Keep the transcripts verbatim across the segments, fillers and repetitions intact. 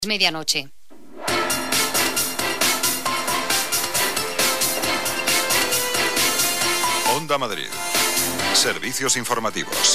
Medianoche. Onda Madrid. Servicios informativos.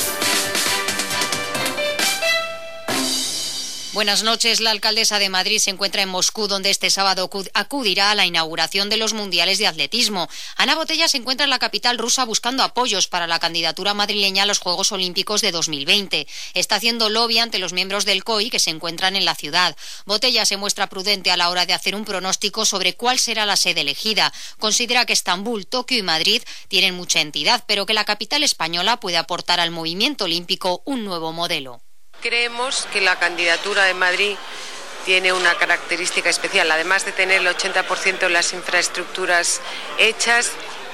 Buenas noches. La alcaldesa de Madrid se encuentra en Moscú, donde este sábado acudirá a la inauguración de los Mundiales de Atletismo. Ana Botella se encuentra en la capital rusa buscando apoyos para la candidatura madrileña a los Juegos Olímpicos de dos mil veinte. Está haciendo lobby ante los miembros del C O I que se encuentran en la ciudad. Botella se muestra prudente a la hora de hacer un pronóstico sobre cuál será la sede elegida. Considera que Estambul, Tokio y Madrid tienen mucha entidad, pero que la capital española puede aportar al movimiento olímpico un nuevo modelo. Creemos que la candidatura de Madrid tiene una característica especial. Además de tener el ochenta por ciento de las infraestructuras hechas,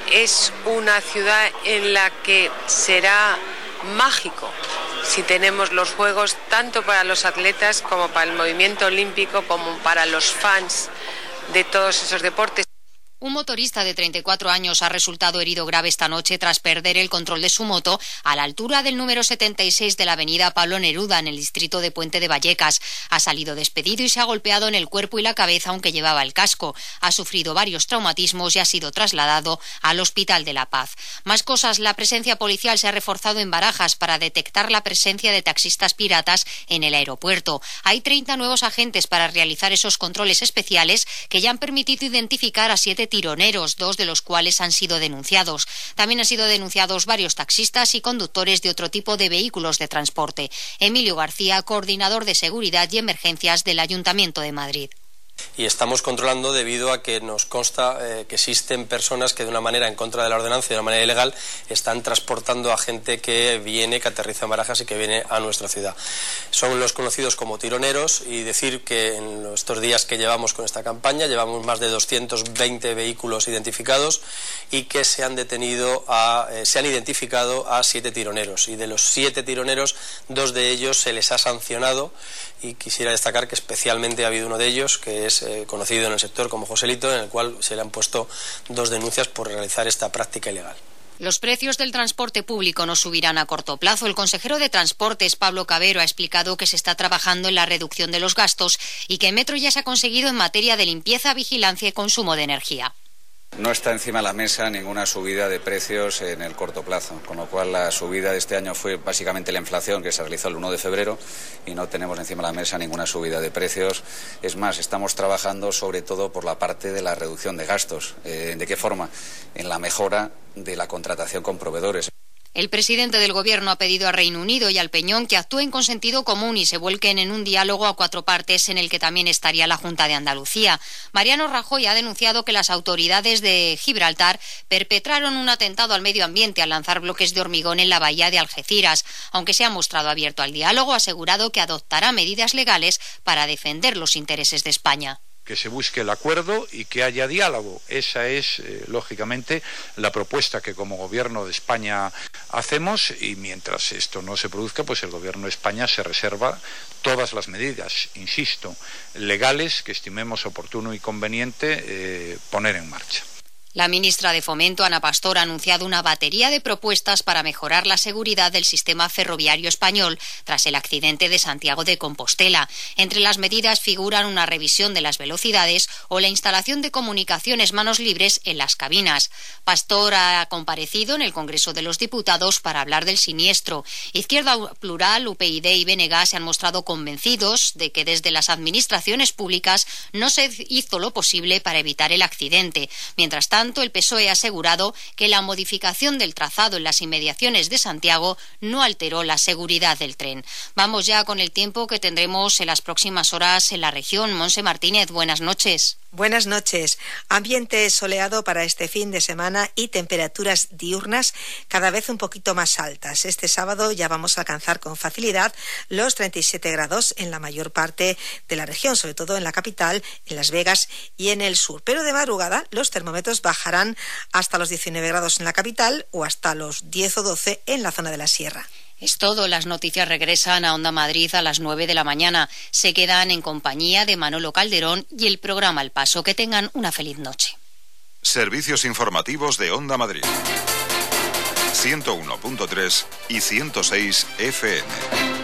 es una ciudad en la que será mágico si tenemos los Juegos tanto para los atletas como para el movimiento olímpico, como para los fans de todos esos deportes. Un motorista de treinta y cuatro años ha resultado herido grave esta noche tras perder el control de su moto a la altura del número setenta y seis de la avenida Pablo Neruda, en el distrito de Puente de Vallecas. Ha salido despedido y se ha golpeado en el cuerpo y la cabeza, aunque llevaba el casco. Ha sufrido varios traumatismos y ha sido trasladado al Hospital de la Paz. Más cosas. La presencia policial se ha reforzado en Barajas para detectar la presencia de taxistas piratas en el aeropuerto. Hay treinta nuevos agentes para realizar esos controles especiales que ya han permitido identificar a siete tironeros, dos de los cuales han sido denunciados. También han sido denunciados varios taxistas y conductores de otro tipo de vehículos de transporte. Emilio García, coordinador de Seguridad y Emergencias del Ayuntamiento de Madrid. Y estamos controlando debido a que nos consta eh, que existen personas que de una manera en contra de la ordenanza y de una manera ilegal están transportando a gente que viene, que aterriza en Barajas y que viene a nuestra ciudad. Son los conocidos como tironeros, y decir que en estos días que llevamos con esta campaña llevamos más de doscientos veinte vehículos identificados y que se han detenido a, eh, se han identificado a siete tironeros, y de los siete tironeros, dos de ellos se les ha sancionado, y quisiera destacar que especialmente ha habido uno de ellos que es eh, conocido en el sector como Joselito, en el cual se le han puesto dos denuncias por realizar esta práctica ilegal. Los precios del transporte público no subirán a corto plazo. El consejero de Transportes, Pablo Cabero, ha explicado que se está trabajando en la reducción de los gastos y que en Metro ya se ha conseguido en materia de limpieza, vigilancia y consumo de energía. No está encima de la mesa ninguna subida de precios en el corto plazo, con lo cual la subida de este año fue básicamente la inflación que se realizó el uno de febrero y no tenemos encima de la mesa ninguna subida de precios. Es más, estamos trabajando sobre todo por la parte de la reducción de gastos. Eh, ¿De qué forma? En la mejora de la contratación con proveedores. El presidente del Gobierno ha pedido a Reino Unido y al Peñón que actúen con sentido común y se vuelquen en un diálogo a cuatro partes en el que también estaría la Junta de Andalucía. Mariano Rajoy ha denunciado que las autoridades de Gibraltar perpetraron un atentado al medio ambiente al lanzar bloques de hormigón en la bahía de Algeciras. Aunque se ha mostrado abierto al diálogo, ha asegurado que adoptará medidas legales para defender los intereses de España. Que se busque el acuerdo y que haya diálogo. Esa es, eh, lógicamente, la propuesta que como Gobierno de España hacemos, y mientras esto no se produzca, pues el Gobierno de España se reserva todas las medidas, insisto, legales que estimemos oportuno y conveniente eh, poner en marcha. La ministra de Fomento, Ana Pastor, ha anunciado una batería de propuestas para mejorar la seguridad del sistema ferroviario español tras el accidente de Santiago de Compostela. Entre las medidas figuran una revisión de las velocidades o la instalación de comunicaciones manos libres en las cabinas. Pastor ha comparecido en el Congreso de los Diputados para hablar del siniestro. Izquierda Plural, U P y y B N G se han mostrado convencidos de que desde las administraciones públicas no se hizo lo posible para evitar el accidente. Mientras tanto, el P S O E ha asegurado que la modificación del trazado en las inmediaciones de Santiago no alteró la seguridad del tren. Vamos ya con el tiempo que tendremos en las próximas horas en la región. Monse Martínez, buenas noches. Buenas noches. Ambiente soleado para este fin de semana y temperaturas diurnas cada vez un poquito más altas. Este sábado ya vamos a alcanzar con facilidad los treinta y siete grados en la mayor parte de la región, sobre todo en la capital, en Las Vegas y en el sur. Pero de madrugada los termómetros bajarán hasta los diecinueve grados en la capital o hasta los diez o doce en la zona de la sierra. Es todo. Las noticias regresan a Onda Madrid a las nueve de la mañana. Se quedan en compañía de Manolo Calderón y el programa El Paso. Que tengan una feliz noche. Servicios informativos de Onda Madrid. ciento uno punto tres y ciento seis F M.